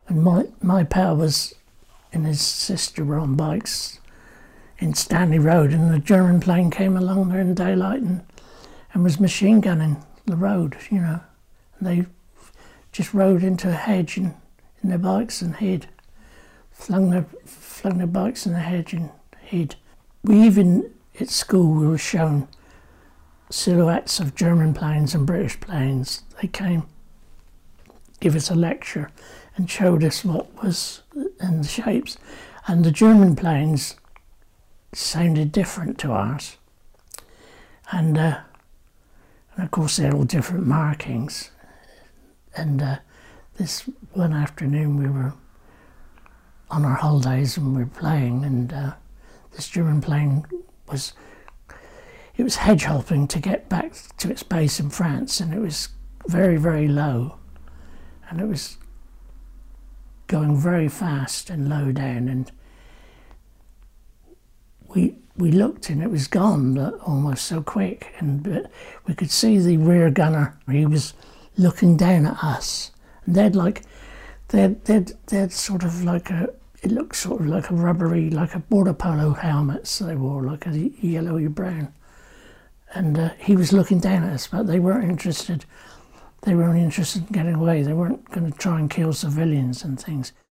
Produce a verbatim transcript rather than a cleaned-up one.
And my, my pal was, and his sister were on bikes in Stanley Road, and a German plane came along there in daylight and, and was machine gunning the road, you know. And they just rode into a hedge and, in their bikes and hid. Flung their, flung their bikes in the hedge and hid. We even, at school, we were shown silhouettes of German planes and British planes. They came, give us a lecture and showed us what was in the shapes. And the German planes sounded different to ours. And, uh, and of course they're all different markings. And uh, this one afternoon we were on our holidays and we were playing, and uh, this German plane was, it was hedge hopping to get back to its base in France, and it was very, very low. And it was going very fast and low down, and we we looked and it was gone almost so quick, and uh, we could see the rear gunner. He was looking down at us, and they'd like they'd they'd, they'd sort of like a it looked sort of like a rubbery, like a border polo helmets they wore, like a yellowy brown, and uh, he was looking down at us, but they weren't interested. They weren't interested in getting away. They weren't going to try and kill civilians and things.